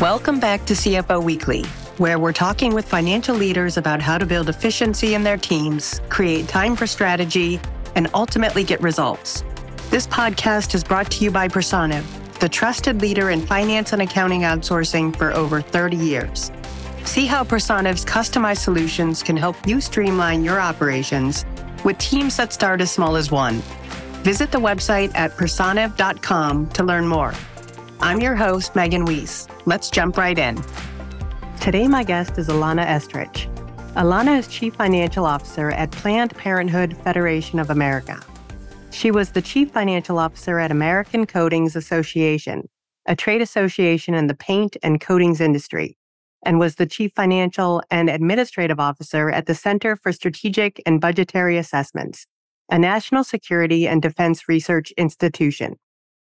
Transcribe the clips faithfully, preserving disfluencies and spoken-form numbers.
Welcome back to C F O Weekly, where we're talking with financial leaders about how to build efficiency in their teams, create time for strategy, and ultimately get results. This podcast is brought to you by Personiv, the trusted leader in finance and accounting outsourcing for over thirty years. See how Personiv's customized solutions can help you streamline your operations with teams that start as small as one. Visit the website at personiv dot com to learn more. I'm your host, Megan Weiss. Let's jump right in. Today, my guest is Ilana Estrich. Ilana is Chief Financial Officer at Planned Parenthood Federation of America. She was the Chief Financial Officer at American Coatings Association, a trade association in the paint and coatings industry, and was the Chief Financial and Administrative Officer at the Center for Strategic and Budgetary Assessments, a national security and defense research institution.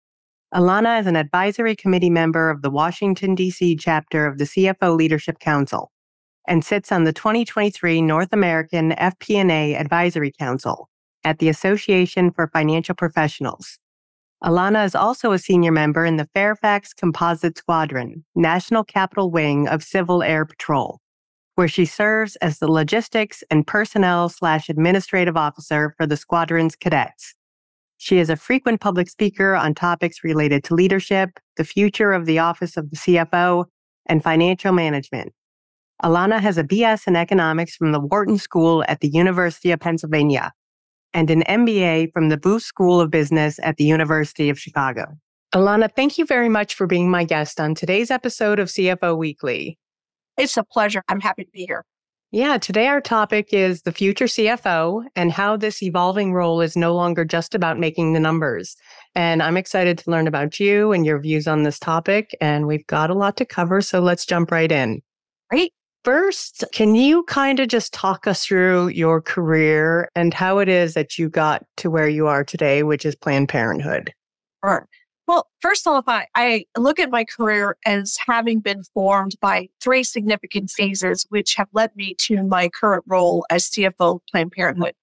Ilana is an advisory committee member of the Washington, D C chapter of the C F O Leadership Council and sits on the twenty twenty-three North American F P and A Advisory Council at the Association for Financial Professionals. Ilana is also a senior member in the Fairfax Composite Squadron, National Capital Wing of Civil Air Patrol, where she serves as the logistics and personnel slash administrative officer for the squadron's cadets. She is a frequent public speaker on topics related to leadership, the future of the office of the C F O, and financial management. Ilana has a B S in economics from the Wharton School at the University of Pennsylvania and an M B A from the Booth School of Business at the University of Chicago. Ilana, thank you very much for being my guest on today's episode of C F O Weekly. It's a pleasure. I'm happy to be here. Yeah, today our topic is the future C F O and how this evolving role is no longer just about making the numbers. And I'm excited to learn about you and your views on this topic. And we've got a lot to cover, so let's jump right in. Great. First, can you kind of just talk us through your career and how it is that you got to where you are today, which is Planned Parenthood? Sure. Well, first off, I, I look at my career as having been formed by three significant phases, which have led me to my current role as C F O of Planned Parenthood.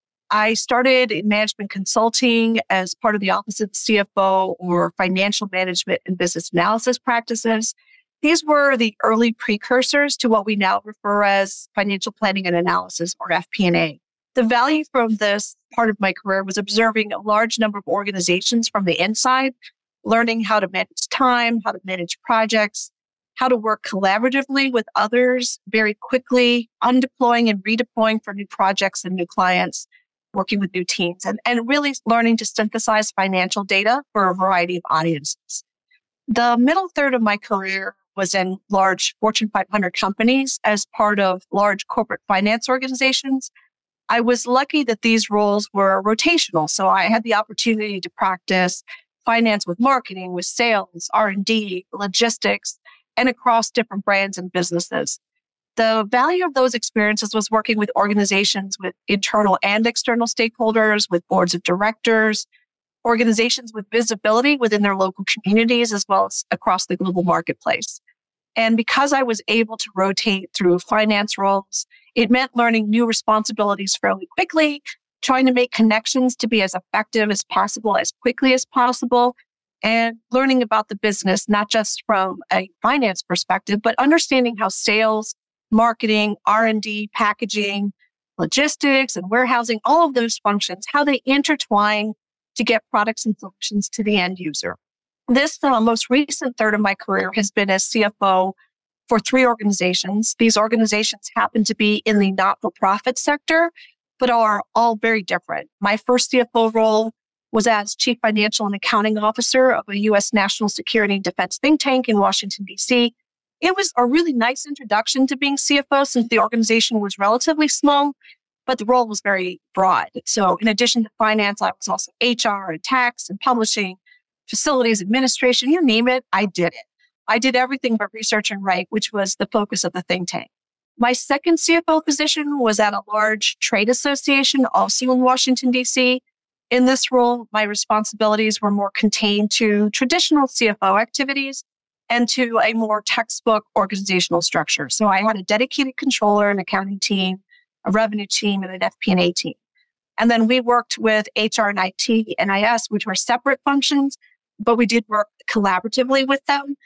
I started in management consulting as part of the Office of the C F O, or financial management and business analysis practices. These were the early precursors to what we now refer as financial planning and analysis, or F P and A. The value from this part of my career was observing a large number of organizations from the inside, learning how to manage time, how to manage projects, how to work collaboratively with others very quickly, undeploying and redeploying for new projects and new clients, working with new teams, and, and really learning to synthesize financial data for a variety of audiences. The middle third of my career was in large Fortune five hundred companies as part of large corporate finance organizations. I was lucky that these roles were rotational, so I had the opportunity to practice finance with marketing, with sales, R and D, logistics, and across different brands and businesses. The value of those experiences was working with organizations with internal and external stakeholders, with boards of directors, organizations with visibility within their local communities, as well as across the global marketplace. And because I was able to rotate through finance roles, it meant learning new responsibilities fairly quickly, trying to make connections to be as effective as possible, as quickly as possible, and learning about the business, not just from a finance perspective, but understanding how sales, marketing, R and D, packaging, logistics, and warehousing, all of those functions, how they intertwine to get products and solutions to the end user. This uh, most recent third of my career has been as C F O for three organizations. These organizations happen to be in the not-for-profit sector, but are all very different. My first C F O role was as Chief Financial and Accounting Officer of a U S national security and defense think tank in Washington, D C. It was a really nice introduction to being C F O since the organization was relatively small, but the role was very broad. So in addition to finance, I was also H R and tax and publishing, facilities administration, you name it, I did it. I did everything but research and write, which was the focus of the think tank. My second C F O position was at a large trade association, also in Washington, D C. In this role, my responsibilities were more contained to traditional C F O activities and to a more textbook organizational structure. So I had a dedicated controller, an accounting team, a revenue team, and an F P and A team. And then we worked with H R and I T and I S, which were separate functions, but we did work collaboratively with them.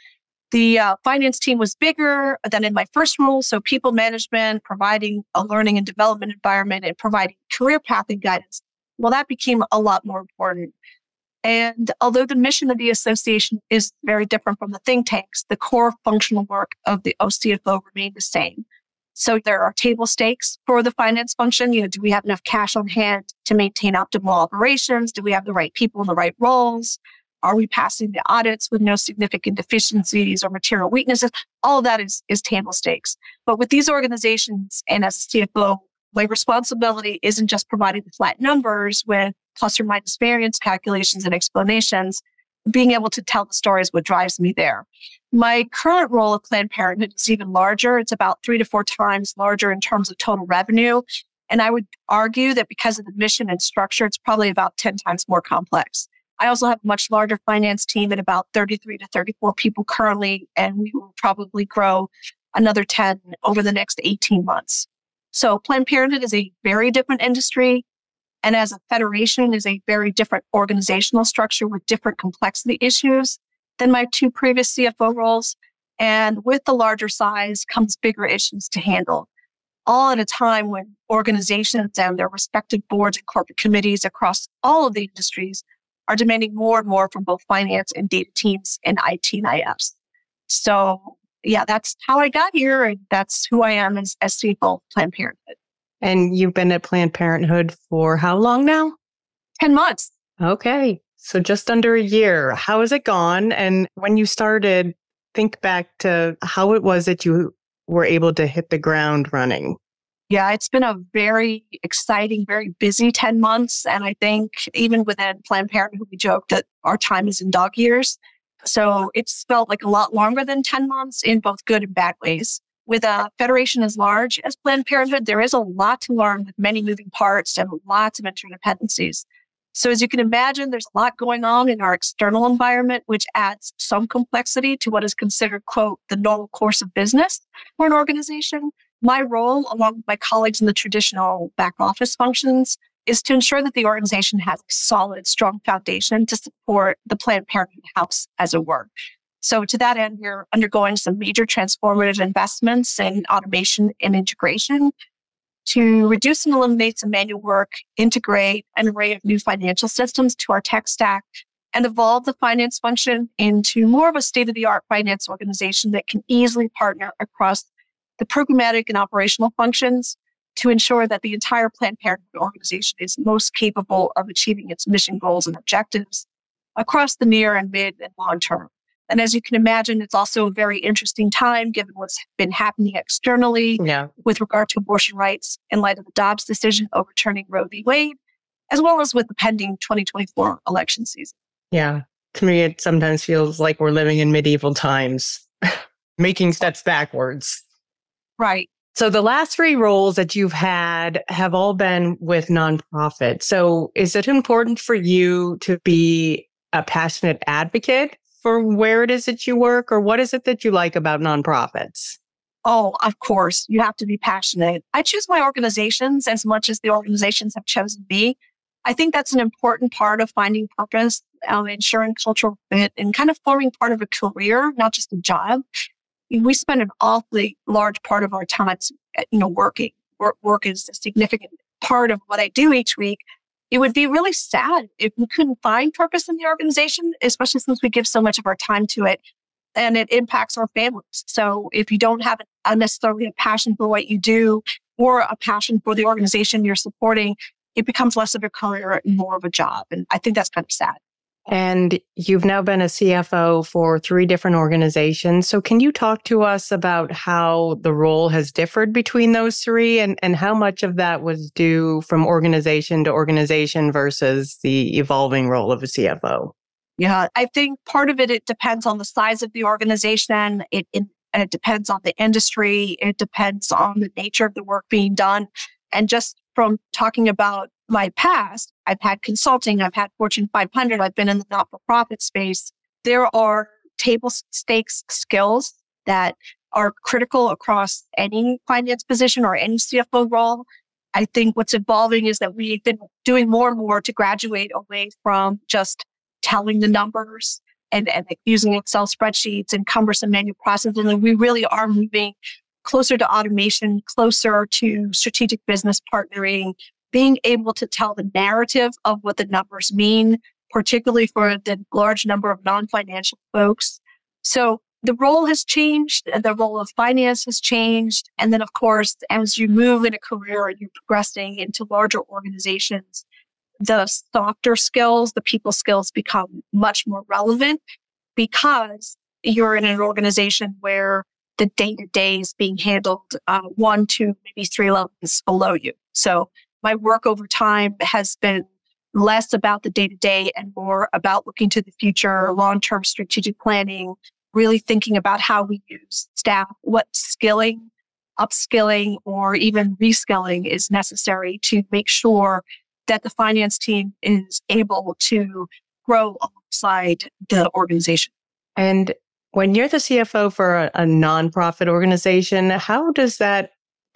The uh, finance team was bigger than in my first role. So people management, providing a learning and development environment, and providing career path and guidance. Well, that became a lot more important. And although the mission of the association is very different from the think tanks, the core functional work of the O C F O remained the same. So there are table stakes for the finance function. You know, do we have enough cash on hand to maintain optimal operations? Do we have the right people in the right roles? Are we passing the audits with no significant deficiencies or material weaknesses? All of that is, is table stakes. But with these organizations and as a C F O, my responsibility isn't just providing the flat numbers with plus or minus variance calculations and explanations. Being able to tell the story is what drives me there. My current role at Planned Parenthood is even larger. It's about three to four times larger in terms of total revenue. And I would argue that because of the mission and structure, it's probably about ten times more complex. I also have a much larger finance team at about thirty-three to thirty-four people currently, and we will probably grow another ten over the next eighteen months. So Planned Parenthood is a very different industry. And as a federation is a very different organizational structure with different complexity issues than my two previous C F O roles. And with the larger size comes bigger issues to handle, all at a time when organizations and their respective boards and corporate committees across all of the industries are demanding more and more from both finance and data teams and I T and I Fs. So yeah, that's how I got here. And that's who I am as, as C F O of Planned Parenthood. And you've been at Planned Parenthood for how long now? ten months. Okay. So just under a year. How has it gone? And when you started, think back to how it was that you were able to hit the ground running. Yeah, it's been a very exciting, very busy ten months. And I think even within Planned Parenthood, we joke that our time is in dog years. So it's felt like a lot longer than ten months in both good and bad ways. With a federation as large as Planned Parenthood, there is a lot to learn with many moving parts and lots of interdependencies. So as you can imagine, there's a lot going on in our external environment, which adds some complexity to what is considered, quote, the normal course of business for an organization. My role, along with my colleagues in the traditional back office functions, is to ensure that the organization has a solid, strong foundation to support the Planned Parenthood house, as it were. So to that end, we're undergoing some major transformative investments in automation and integration to reduce and eliminate some manual work, integrate an array of new financial systems to our tech stack, and evolve the finance function into more of a state-of-the-art finance organization that can easily partner across the programmatic and operational functions to ensure that the entire Planned Parenthood organization is most capable of achieving its mission goals and objectives across the near and mid and long term. And as you can imagine, it's also a very interesting time given what's been happening externally yeah. with regard to abortion rights in light of the Dobbs decision overturning Roe v. Wade, as well as with the pending twenty twenty-four election season. Yeah. To me, it sometimes feels like we're living in medieval times, making steps backwards. Right. So the last three roles that you've had have all been with nonprofits. So is it important for you to be a passionate advocate for where it is that you work, or what is it that you like about nonprofits? Oh, of course, you have to be passionate. I choose my organizations as much as the organizations have chosen me. I think that's an important part of finding purpose, um, ensuring cultural fit, and kind of forming part of a career, not just a job. We spend an awfully large part of our time, you know, working. Work, work is a significant part of what I do each week. It would be really sad if we couldn't find purpose in the organization, especially since we give so much of our time to it and it impacts our families. So if you don't have a necessarily a passion for what you do or a passion for the organization you're supporting, it becomes less of a career and more of a job. And I think that's kind of sad. And you've now been a C F O for three different organizations. So can you talk to us about how the role has differed between those three and, and how much of that was due from organization to organization versus the evolving role of a C F O? Yeah, I think part of it, it depends on the size of the organization. It, it, and it depends on the industry. It depends on the nature of the work being done. And just from talking about my past, I've had consulting, I've had Fortune five hundred, I've been in the not-for-profit space. There are table stakes skills that are critical across any finance position or any C F O role. I think what's evolving is that we've been doing more and more to graduate away from just telling the numbers and, and using Excel spreadsheets and cumbersome manual processes. And we really are moving closer to automation, closer to strategic business partnering, being able to tell the narrative of what the numbers mean, particularly for the large number of non-financial folks. So the role has changed, the role of finance has changed. And then, of course, as you move in a career and you're progressing into larger organizations, the softer skills, the people skills become much more relevant because you're in an organization where the day-to-day is being handled uh, one, two, maybe three levels below you. So my work over time has been less about the day-to-day and more about looking to the future, long-term strategic planning, really thinking about how we use staff, what skilling, upskilling, or even reskilling is necessary to make sure that the finance team is able to grow alongside the organization. And when you're the C F O for a, a nonprofit organization, how does that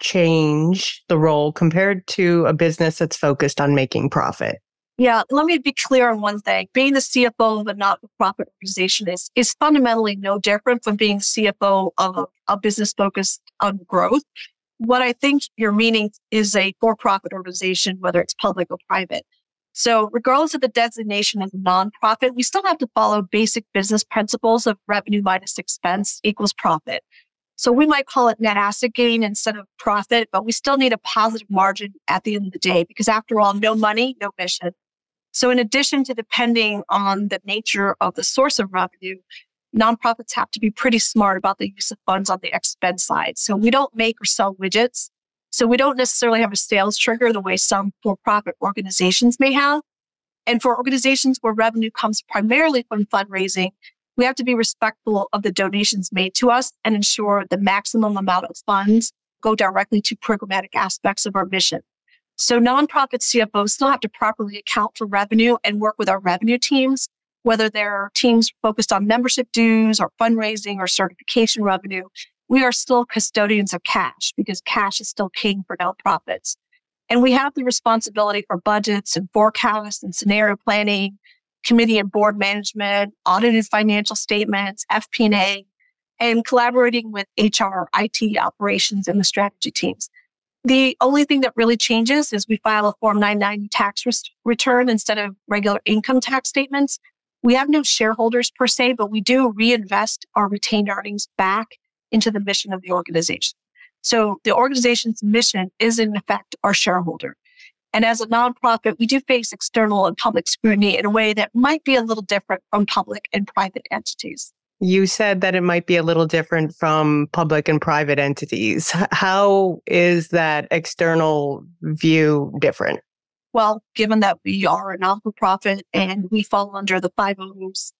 change the role compared to a business that's focused on making profit? Yeah, let me be clear on one thing. Being the C F O of a not-for-profit organization is, is fundamentally no different from being the C F O of a, a business focused on growth. What I think you're meaning is a for-profit organization, whether it's public or private. So regardless of the designation as a nonprofit, we still have to follow basic business principles of revenue minus expense equals profit. So we might call it net asset gain instead of profit, but we still need a positive margin at the end of the day because after all, no money, no mission. So in addition to depending on the nature of the source of revenue, nonprofits have to be pretty smart about the use of funds on the expense side. So we don't make or sell widgets. So we don't necessarily have a sales trigger the way some for-profit organizations may have. And for organizations where revenue comes primarily from fundraising, we have to be respectful of the donations made to us and ensure the maximum amount of funds go directly to programmatic aspects of our mission. So nonprofit C F Os still have to properly account for revenue and work with our revenue teams, whether they're teams focused on membership dues or fundraising or certification revenue. We are still custodians of cash because cash is still king for nonprofits. And we have the responsibility for budgets and forecasts and scenario planning, committee and board management, audited financial statements, F P and A, and collaborating with H R, I T, operations, and the strategy teams. The only thing that really changes is we file a Form nine ninety tax res- return instead of regular income tax statements. We have no shareholders per se, but we do reinvest our retained earnings back into the mission of the organization. So the organization's mission is in effect our shareholder. And as a nonprofit, we do face external and public scrutiny in a way that might be a little different from public and private entities. You said that it might be a little different from public and private entities. How is that external view different? Well, given that we are a not-for-profit and we fall under the five oh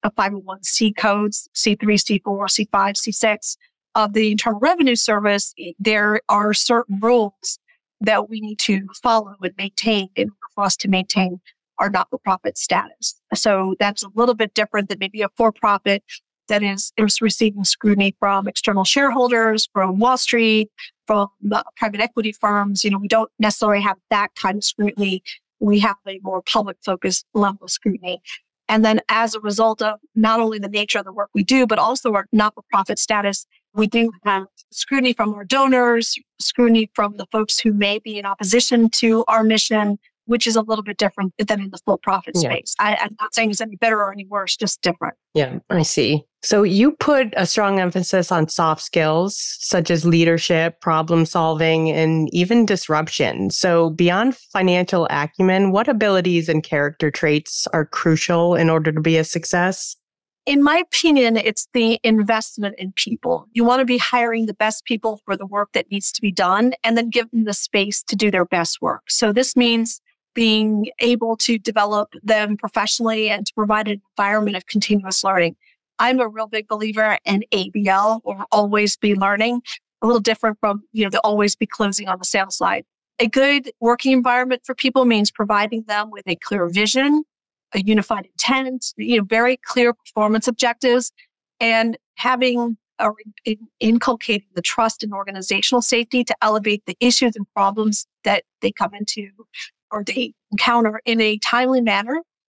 one c codes, C three, C four, C five, C six of the Internal Revenue Service, there are certain rules that we need to follow and maintain in order for us to maintain our not-for-profit status. So that's a little bit different than maybe a for-profit that is, is receiving scrutiny from external shareholders, from Wall Street, from uh, private equity firms. You know, we don't necessarily have that kind of scrutiny. We have a more public-focused level of scrutiny. And then as a result of not only the nature of the work we do, but also our not-for-profit status, we do have scrutiny from our donors, scrutiny from the folks who may be in opposition to our mission, which is a little bit different than in the for-profit Yeah. space. I, I'm not saying it's any better or any worse, just different. Yeah, I see. So you put a strong emphasis on soft skills such as leadership, problem solving, and even disruption. So beyond financial acumen, what abilities and character traits are crucial in order to be a success? In my opinion, it's the investment in people. You want to be hiring the best people for the work that needs to be done and then give them the space to do their best work. So this means being able to develop them professionally and to provide an environment of continuous learning. I'm a real big believer in A B L, or always be learning, a little different from, you know, the always be closing on the sales side. A good working environment for people means providing them with a clear vision, a unified intent, you know, very clear performance objectives, and having or inculcating the trust in organizational safety to elevate the issues and problems that they come into or they encounter in a timely manner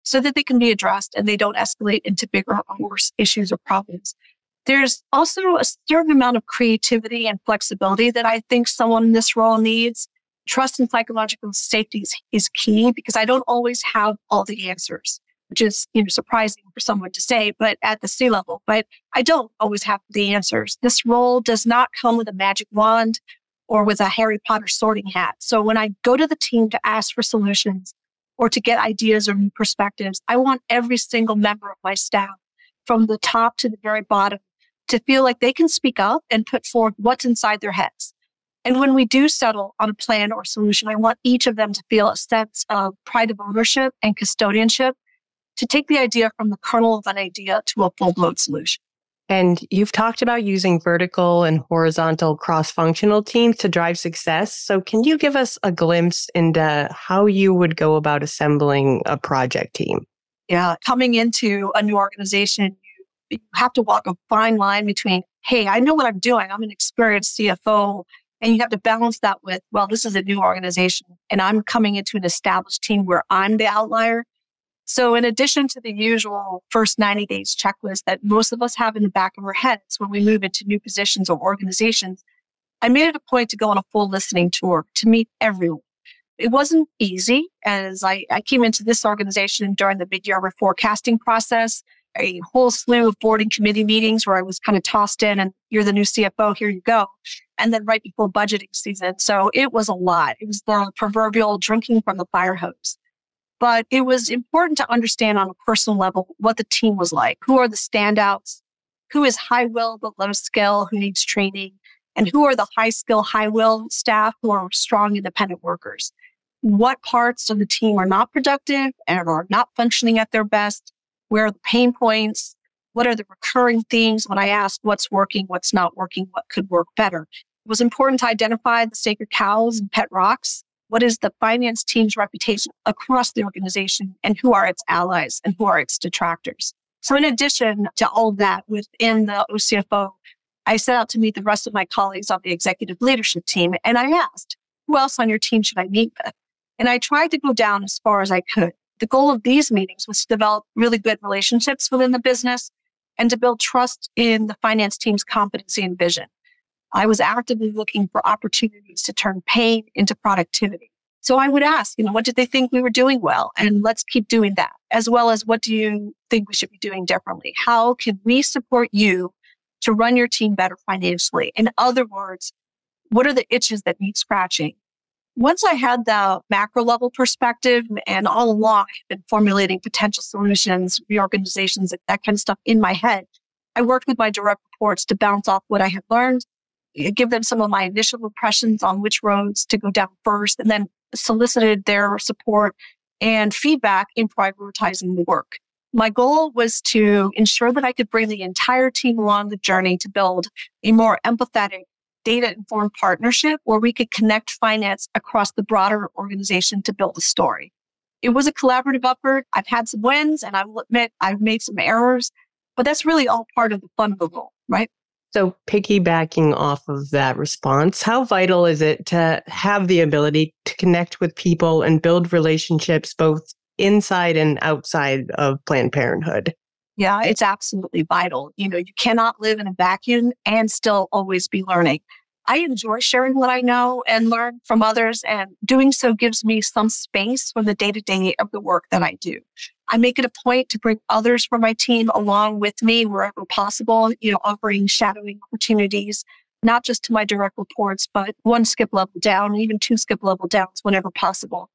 so that they can be addressed and they don't escalate into bigger or worse issues or problems. There's also a certain amount of creativity and flexibility that I think someone in this role needs. Trust and psychological safety is, is key because I don't always have all the answers, which is, you know, surprising for someone to say, but at the C level, but I don't always have the answers. This role does not come with a magic wand or with a Harry Potter sorting hat. So when I go to the team to ask for solutions or to get ideas or new perspectives, I want every single member of my staff, from the top to the very bottom, to feel like they can speak up and put forth what's inside their heads. And when we do settle on a plan or solution, I want each of them to feel a sense of pride of ownership and custodianship to take the idea from the kernel of an idea to a full-blown solution. And you've talked about using vertical and horizontal cross-functional teams to drive success. So can you give us a glimpse into how you would go about assembling a project team? Yeah, coming into a new organization, you have to walk a fine line between, hey, I know what I'm doing. I'm an experienced C F O. And you have to balance that with, well, this is a new organization and I'm coming into an established team where I'm the outlier. So in addition to the usual first ninety days checklist that most of us have in the back of our heads when we move into new positions or organizations, I made it a point to go on a full listening tour to meet everyone. It wasn't easy, as I, I came into this organization during the mid-year reforecasting process, a whole slew of board and committee meetings where I was kind of tossed in and you're the new C F O, here you go. And then right before budgeting season. So it was a lot. It was the proverbial drinking from the fire hose. But it was important to understand on a personal level what the team was like. Who are the standouts? Who is high will but low skill, who needs training? And who are the high skill, high will staff who are strong, independent workers? What parts of the team are not productive and are not functioning at their best? Where are the pain points? What are the recurring themes when I ask what's working, what's not working, what could work better? It was important to identify the sacred cows and pet rocks. What is the finance team's reputation across the organization, and who are its allies and who are its detractors? So in addition to all of that within the O C F O, I set out to meet the rest of my colleagues on the executive leadership team. And I asked, who else on your team should I meet with? And I tried to go down as far as I could. The goal of these meetings was to develop really good relationships within the business and to build trust in the finance team's competency and vision. I was actively looking for opportunities to turn pain into productivity. So I would ask, you know, what did they think we were doing well? And let's keep doing that, as well as what do you think we should be doing differently? How can we support you to run your team better financially? In other words, what are the itches that need scratching? Once I had the macro level perspective, and all along I've been formulating potential solutions, reorganizations, that kind of stuff in my head, I worked with my direct reports to bounce off what I had learned, give them some of my initial impressions on which roads to go down first, and then solicited their support and feedback in prioritizing the work. My goal was to ensure that I could bring the entire team along the journey to build a more empathetic, data-informed partnership where we could connect finance across the broader organization to build a story. It was a collaborative effort. I've had some wins, and I will admit I've made some errors, but that's really all part of the fun of the role, right? So piggybacking off of that response, how vital is it to have the ability to connect with people and build relationships both inside and outside of Planned Parenthood? Yeah, it's absolutely vital. You know, you cannot live in a vacuum and still always be learning. I enjoy sharing what I know and learn from others, and doing so gives me some space from the day-to-day of the work that I do. I make it a point to bring others from my team along with me wherever possible, you know, offering shadowing opportunities, not just to my direct reports, but one skip level down, even two skip level downs whenever possible.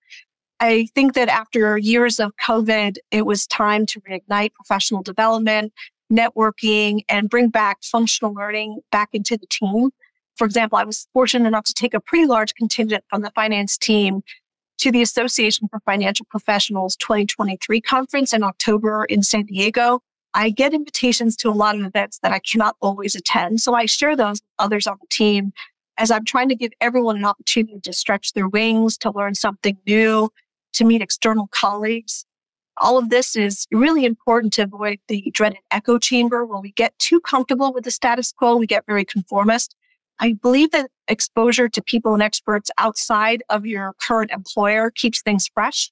I think that after years of COVID, it was time to reignite professional development, networking, and bring back functional learning back into the team. For example, I was fortunate enough to take a pretty large contingent from the finance team to the Association for Financial Professionals twenty twenty-three conference in October in San Diego. I get invitations to a lot of events that I cannot always attend, so I share those with others on the team as I'm trying to give everyone an opportunity to stretch their wings, to learn something new, to meet external colleagues. All of this is really important to avoid the dreaded echo chamber where we get too comfortable with the status quo, we get very conformist. I believe that exposure to people and experts outside of your current employer keeps things fresh.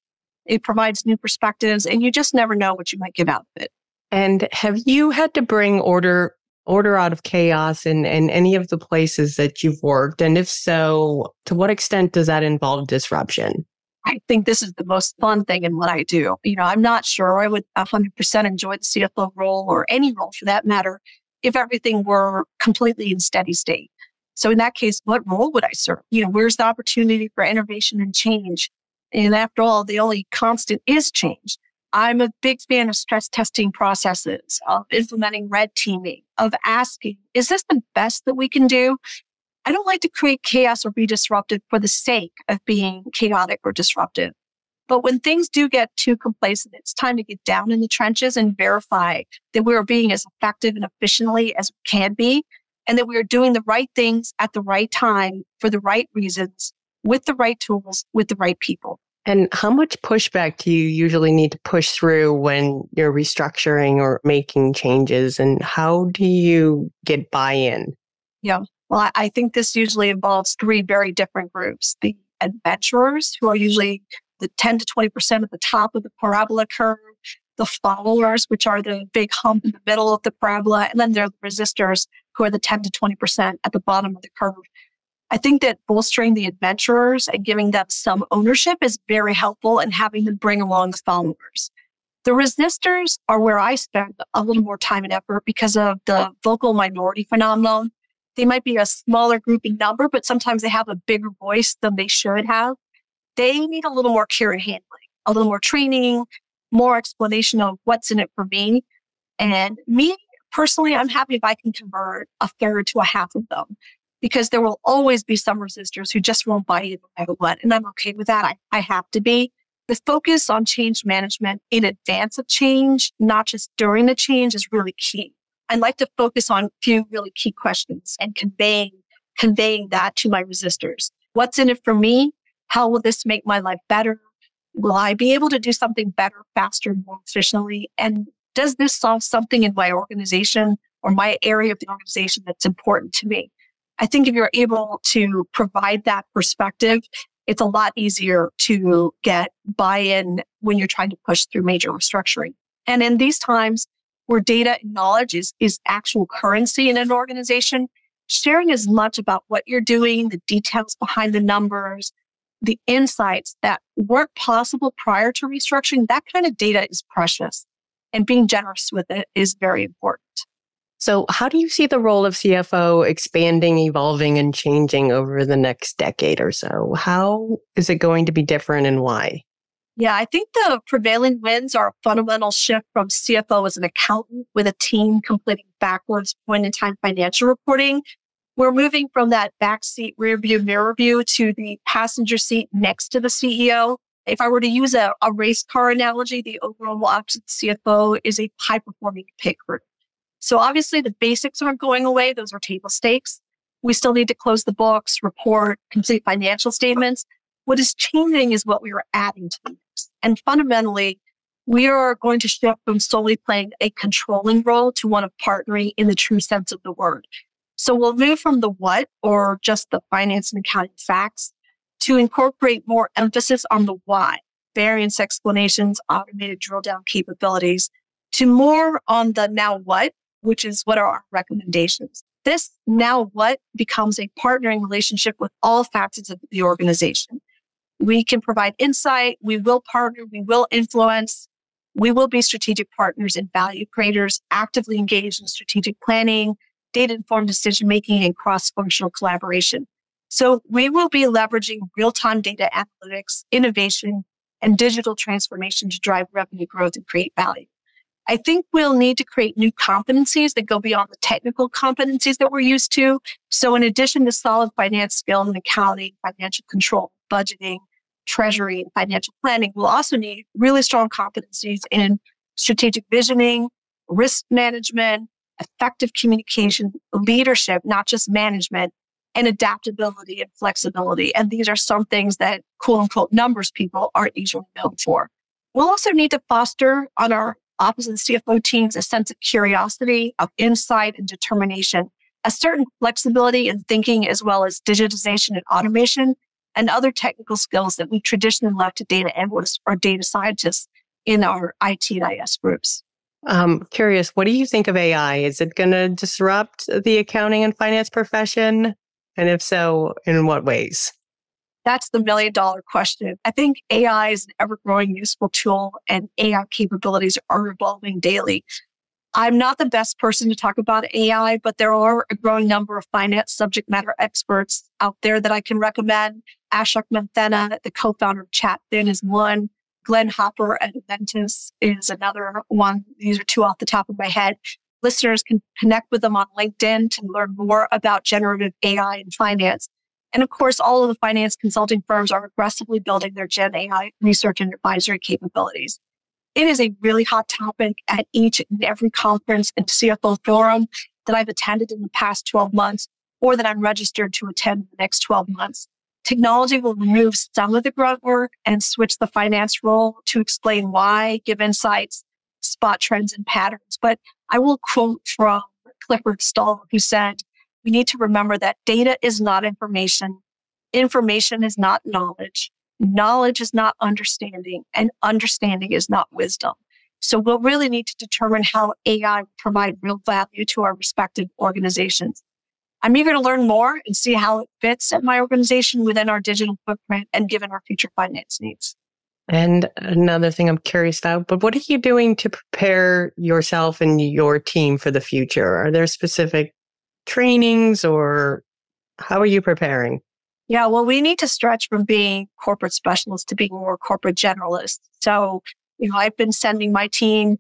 It provides new perspectives, and you just never know what you might get out of it. And have you had to bring order order out of chaos in, in any of the places that you've worked? And if so, to what extent does that involve disruption? I think this is the most fun thing in what I do. You know, I'm not sure I would one hundred percent enjoy the C F O role, or any role for that matter, if everything were completely in steady state. So in that case, what role would I serve? You know, where's the opportunity for innovation and change? And after all, the only constant is change. I'm a big fan of stress testing processes, of implementing red teaming, of asking, is this the best that we can do? I don't like to create chaos or be disruptive for the sake of being chaotic or disruptive. But when things do get too complacent, it's time to get down in the trenches and verify that we are being as effective and efficiently as we can be, and that we are doing the right things at the right time for the right reasons, with the right tools, with the right people. And how much pushback do you usually need to push through when you're restructuring or making changes? And how do you get buy-in? Yeah, well, I think this usually involves three very different groups. The adventurers, who are usually the ten to twenty percent at the top of the parabola curve, the followers, which are the big hump in the middle of the parabola, and then there are the resistors, who are the ten to twenty percent at the bottom of the curve. I think that bolstering the adventurers and giving them some ownership is very helpful, and having them bring along the followers. The resistors are where I spend a little more time and effort because of the vocal minority phenomenon. They might be a smaller group in number, but sometimes they have a bigger voice than they should have. They need a little more care and handling, a little more training, more explanation of what's in it for me. And me, personally, I'm happy if I can convert a third to a half of them, because there will always be some resistors who just won't buy it no matter what. And I'm okay with that. I, I have to be. The focus on change management in advance of change, not just during the change, is really key. I like to focus on a few really key questions and conveying, conveying that to my resistors. What's in it for me? How will this make my life better? Will I be able to do something better, faster, more efficiently? And does this solve something in my organization or my area of the organization that's important to me? I think if you're able to provide that perspective, it's a lot easier to get buy-in when you're trying to push through major restructuring. And in these times where data and knowledge is, is actual currency in an organization, sharing as much about what you're doing, the details behind the numbers, the insights that weren't possible prior to restructuring, that kind of data is precious. And being generous with it is very important. So how do you see the role of C F O expanding, evolving, and changing over the next decade or so? How is it going to be different, and why? Yeah, I think the prevailing winds are a fundamental shift from C F O as an accountant with a team completing backwards point-in-time financial reporting. We're moving from that backseat rear view, mirror view to the passenger seat next to the C E O. If I were to use a, a race car analogy, the overall option C F O is a high-performing pit crew. So obviously the basics aren't going away. Those are table stakes. We still need to close the books, report, complete financial statements. What is changing is what we are adding to the mix. And fundamentally, we are going to shift from solely playing a controlling role to one of partnering in the true sense of the word. So we'll move from the what, or just the finance and accounting facts, to incorporate more emphasis on the why, variance explanations, automated drill down capabilities, to more on the now what, which is what are our recommendations. This now what becomes a partnering relationship with all facets of the organization. We can provide insight, we will partner, we will influence, we will be strategic partners and value creators, actively engaged in strategic planning, data-informed decision-making, and cross-functional collaboration. So we will be leveraging real-time data analytics, innovation, and digital transformation to drive revenue growth and create value. I think we'll need to create new competencies that go beyond the technical competencies that we're used to. So in addition to solid finance skills and accounting, financial control, budgeting, treasury, and financial planning, we'll also need really strong competencies in strategic visioning, risk management, effective communication, leadership, not just management, and adaptability and flexibility. And these are some things that quote unquote numbers people aren't usually known for. We'll also need to foster on our opposite C F O teams a sense of curiosity, of insight and determination, a certain flexibility in thinking, as well as digitization and automation, and other technical skills that we traditionally left to data analysts or data scientists in our I T and I S groups. I'm curious, what do you think of A I? Is it going to disrupt the accounting and finance profession? And if so, in what ways? That's the million dollar question. I think A I is an ever-growing useful tool, and A I capabilities are evolving daily. I'm not the best person to talk about A I, but there are a growing number of finance subject matter experts out there that I can recommend. Ashok Manthana, the co-founder of ChatFin, is one. Glenn Hopper at Aventus is another one. These are two off the top of my head. Listeners can connect with them on LinkedIn to learn more about generative A I in finance. And of course, all of the finance consulting firms are aggressively building their Gen A I research and advisory capabilities. It is a really hot topic at each and every conference and C F O forum that I've attended in the past twelve months, or that I'm registered to attend in the next twelve months. Technology will remove some of the grunt work and switch the finance role to explain why, give insights, spot trends and patterns. But I will quote from Clifford Stahl, who said, "We need to remember that data is not information. Information is not knowledge. Knowledge is not understanding, and understanding is not wisdom." So we'll really need to determine how A I will provide real value to our respective organizations. I'm eager to learn more and see how it fits at my organization within our digital footprint and given our future finance needs. And another thing I'm curious about, but what are you doing to prepare yourself and your team for the future? Are there specific trainings, or how are you preparing? Yeah, well, we need to stretch from being corporate specialists to being more corporate generalists. So, you know, I've been sending my team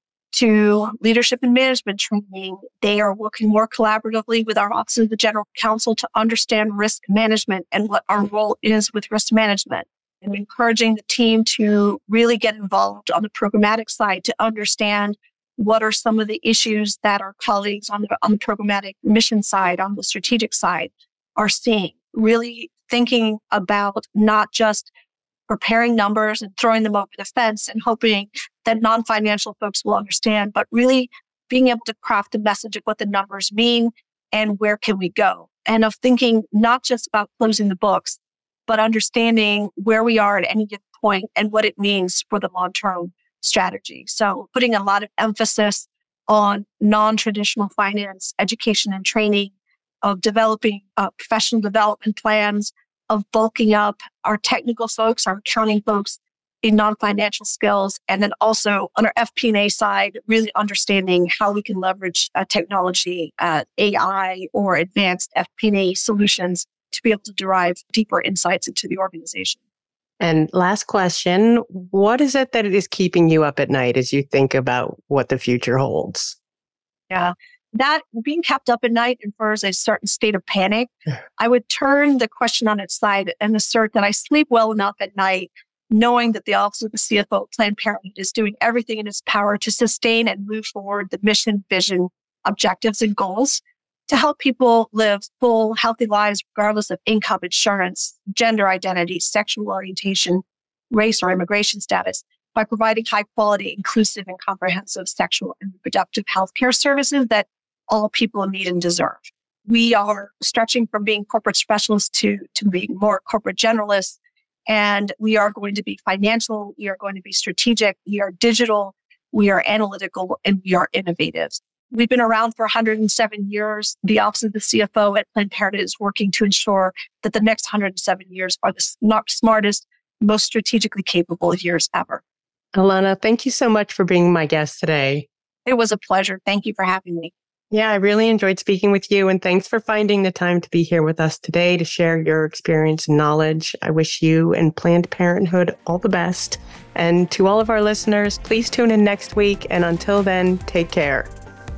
to leadership and management training. They are working more collaboratively with our Office of the General Counsel to understand risk management and what our role is with risk management. And encouraging the team to really get involved on the programmatic side to understand what are some of the issues that our colleagues on the, on the programmatic mission side, on the strategic side, are seeing. Really thinking about not just preparing numbers and throwing them over the fence and hoping that non-financial folks will understand, but really being able to craft the message of what the numbers mean and where can we go. And of thinking not just about closing the books, but understanding where we are at any given point and what it means for the long-term strategy. So putting a lot of emphasis on non-traditional finance, education and training, of developing uh, professional development plans, of bulking up our technical folks, our accounting folks in non-financial skills, and then also on our F P and A side, really understanding how we can leverage uh, technology, uh, A I, or advanced F P and A solutions to be able to derive deeper insights into the organization. And last question, what is it that is keeping you up at night as you think about what the future holds? Yeah. That being kept up at night infers a certain state of panic. I would turn the question on its side and assert that I sleep well enough at night, knowing that the Office of the C F O at Planned Parenthood is doing everything in its power to sustain and move forward the mission, vision, objectives, and goals to help people live full, healthy lives, regardless of income, insurance, gender identity, sexual orientation, race, or immigration status, by providing high quality, inclusive, and comprehensive sexual and reproductive health care services that all people need and deserve. We are stretching from being corporate specialists to, to being more corporate generalists, and we are going to be financial, we are going to be strategic, we are digital, we are analytical, and we are innovative. We've been around for one hundred seven years. The Office of the C F O at Planned Parenthood is working to ensure that the next one hundred seven years are the smartest, most strategically capable years ever. Alana, thank you so much for being my guest today. It was a pleasure. Thank you for having me. Yeah, I really enjoyed speaking with you, and thanks for finding the time to be here with us today to share your experience and knowledge. I wish you and Planned Parenthood all the best. And to all of our listeners, please tune in next week. And until then, take care.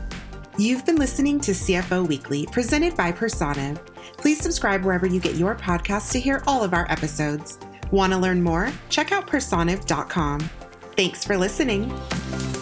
You've been listening to C F O Weekly, presented by Personiv. Please subscribe wherever you get your podcasts to hear all of our episodes. Want to learn more? Check out personiv dot com. Thanks for listening.